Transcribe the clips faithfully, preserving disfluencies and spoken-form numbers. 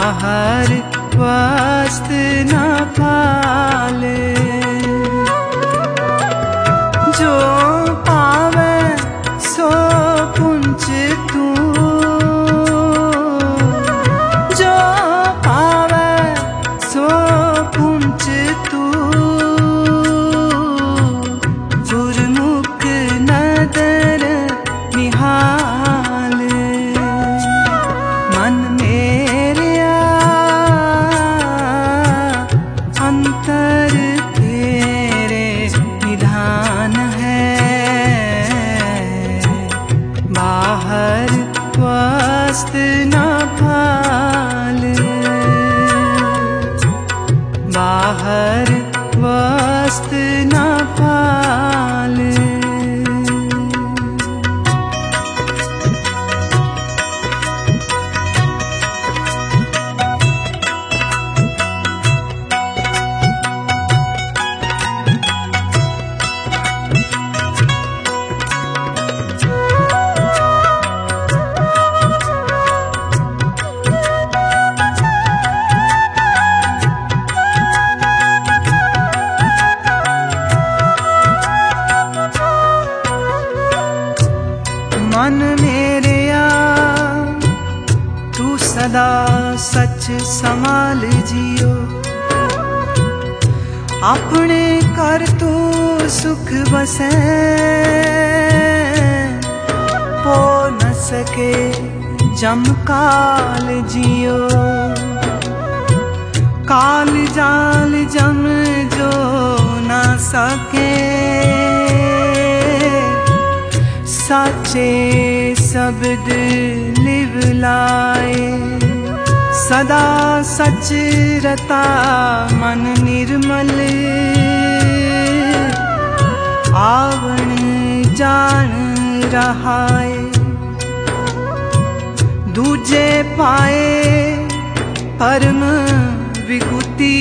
बाहर वस्त न पाले। जो पावे सो पुंज तू, जो पावे सो पुंज तू। गुरमुख नदर निहाल। मन मेरेया अंतर तेरे निधान है। बाहर वस्त न पाल, बाहर वस्त न पाल। मन मेरेया तू सदा सच संभाल जियो। अपने कर तू सुख बसे, हो न सके जम काल जियो। काल जाल जम जो न सके, साचे शब्द लिव लाए। सदा सच रता मन निर्मल, आवण जान रहाए। दूजे पाए परम विभूति,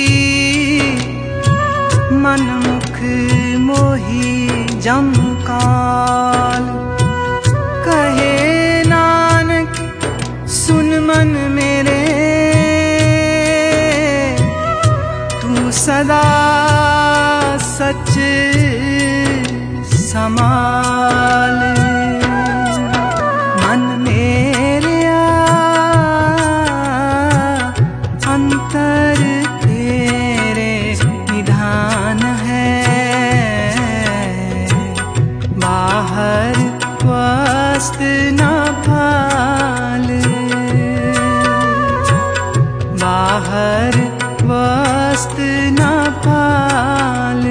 मन मुख मोही जम काल। कहे नानक सुन मन मेरे, तू सदा सच संभाल। मन मेरेया अंतर तेरे निधान है। बाहर वस्त न पाल, बाहर वस्त न पाल।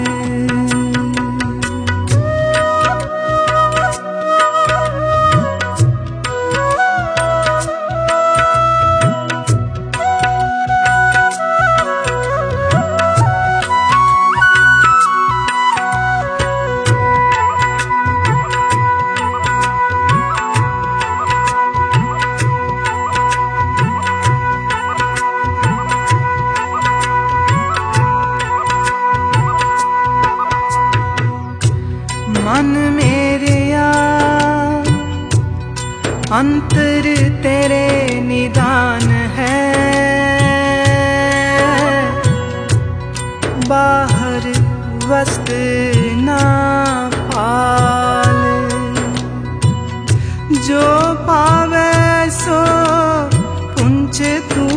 मन मेरेया अंतर तेरे निदान है। बाहर वस्त न पाल, जो पावे सो पुंज तू।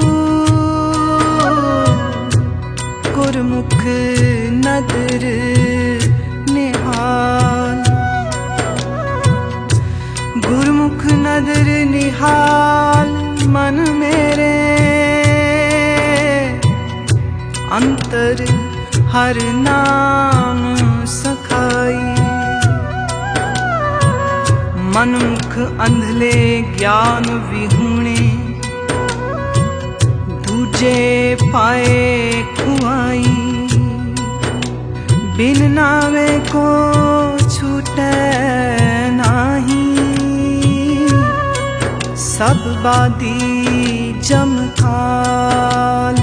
गुरमुख नदर निहाल, गुरमुख नदर निहाल। मन मेरे अंतर हर नाम सखाई। मनमुख अंधले ज्ञान विहूणे, दूजे पाए खुआई। बिन नावे को छूटे नाही, सब बादी जम काल।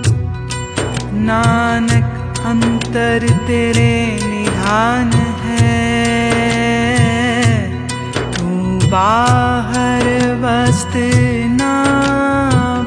नानक अंतर तेरे निधान है। तू बाहर वस्त ना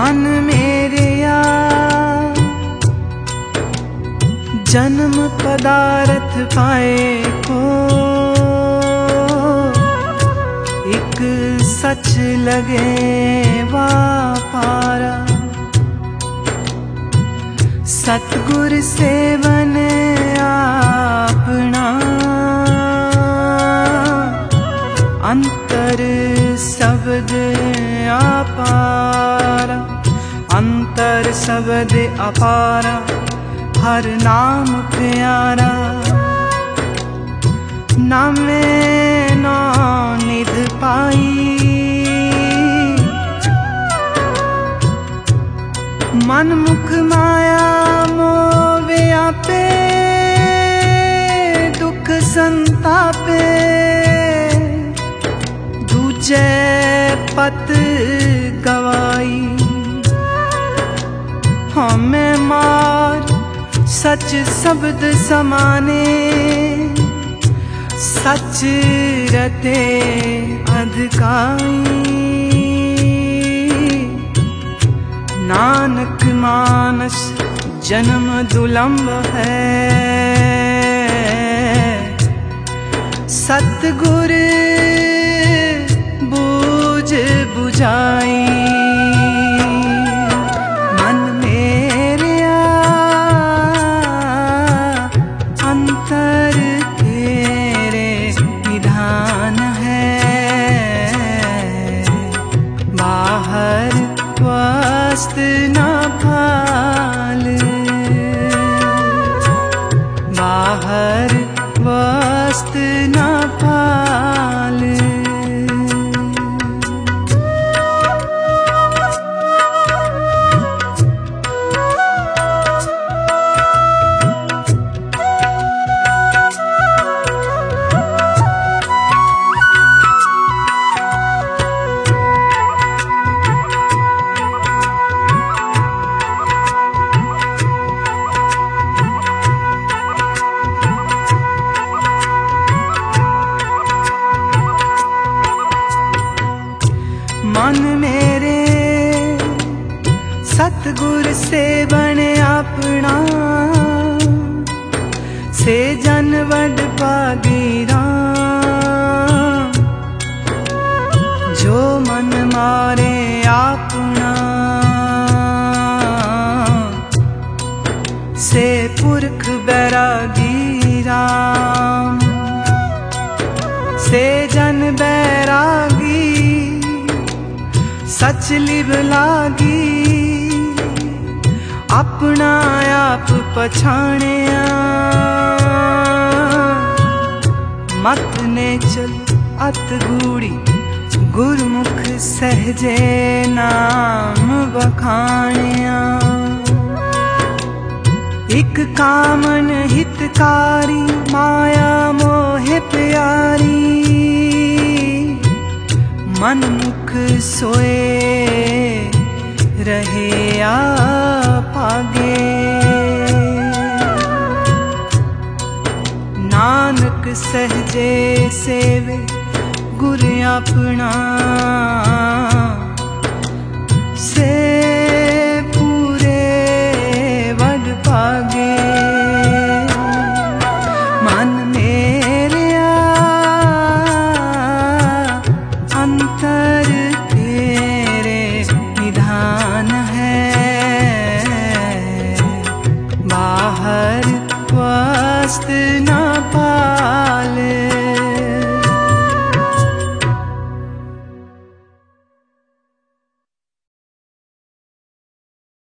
मन मेरे या जन्म पदार्थ पाए को एक सच लगे वापारा। सतगुर सेवन आपना अंतर शब्द अपारा। अंतर शब्द अपारा हर नाम प्यारा। नामे नौ निध पाई मन मुख माया मोवे आपे दुख संतापे। दूजे पत गवाई हमें मार सच शब्द समाने। सच रते अधिकाई नानक मानस जन्म दुलंब है। सतगुर बूझ बुझाई मन मेरे अंतर तेरे विधान है। बाहर वस्त न फाल बाहर वस्त न फाल। मन मेरे सतगुर सेवन अपना से जन वड पागीरा। जो मन मारे अपना से पुरख बैरागी राम। से जन बैरागी सच लिव लागी। अपना आप पछाणिया मत ने चल अत गूढ़ी। गुरमुख सहजे नाम बखाणिया। एक कामन हितकारी माया मोह प्यारी। मन मुख सोए रहे आपागे। नानक सहजे सेवे गुर अपना से पूरे वड पागे। मन मेरे अंतर तेरे विधान है। बाहर वस्त न